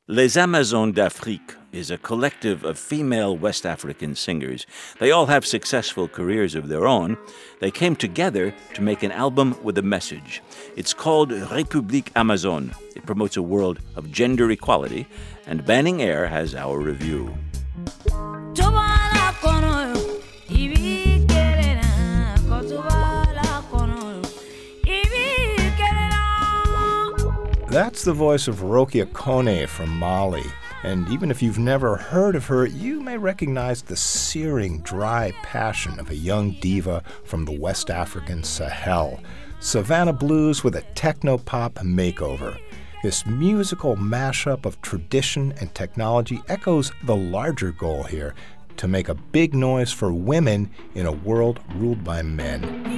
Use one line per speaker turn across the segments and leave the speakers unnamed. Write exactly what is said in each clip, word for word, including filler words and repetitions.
Les Amazones d'Afrique is a collective of female West African singers. They all have successful careers of their own. They came together to make an album with a message. It's called République Amazone. It promotes a world of gender equality, and Banning Air has our review.
That's the voice of Rokia Kone from Mali. And even if you've never heard of her, you may recognize the searing, dry passion of a young diva from the West African Sahel. Savannah Blues with a techno-pop makeover. This musical mashup of tradition and technology echoes the larger goal here, to make a big noise for women in a world ruled by men.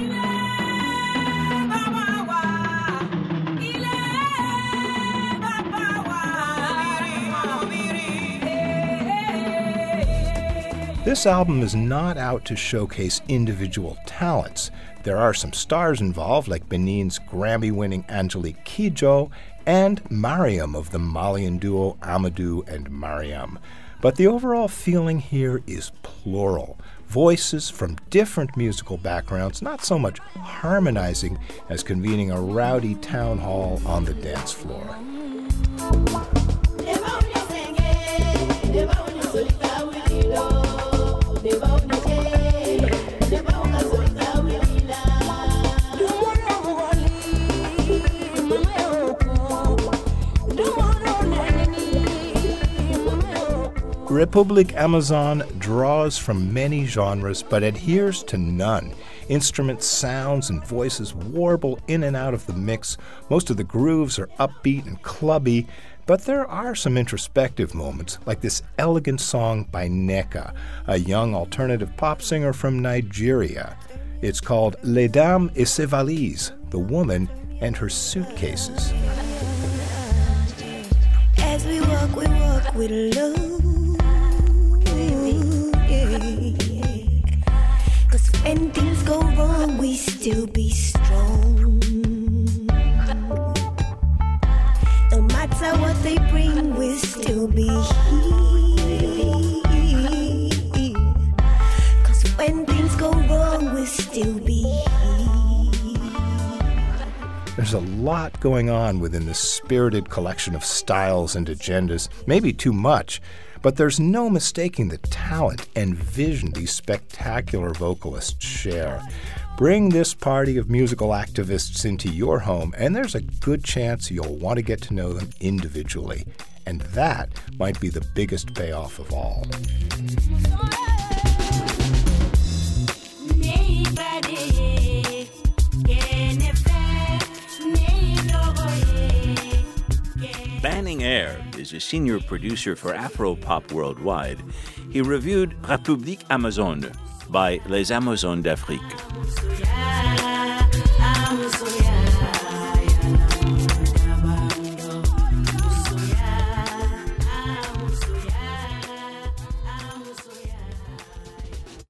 This album is not out to showcase individual talents. There are some stars involved, like Benin's Grammy-winning Angelique Kidjo and Mariam of the Malian duo Amadou and Mariam. But the overall feeling here is plural. Voices from different musical backgrounds, not so much harmonizing as convening a rowdy town hall on the dance floor. République Amazone draws from many genres but adheres to none. Instrument sounds and voices warble in and out of the mix. Most of the grooves are upbeat and clubby, but there are some introspective moments, like this elegant song by Nneka, a young alternative pop singer from Nigeria. It's called Les Dames et ses Valises, The Woman and Her Suitcases.
As we walk, we walk with love. Cause when things go wrong, we still be strong. No matter what they bring, we'll still be here. Cause when things go wrong, we'll still be here.
There's a lot going on within this spirited collection of styles and agendas, maybe too much. But there's no mistaking the talent and vision these spectacular vocalists share. Bring this party of musical activists into your home, and there's a good chance you'll want to get to know them individually. And that might be the biggest payoff of all.
Banning Air is a senior producer for Afro-Pop Worldwide. He reviewed République Amazone by Les Amazones d'Afrique.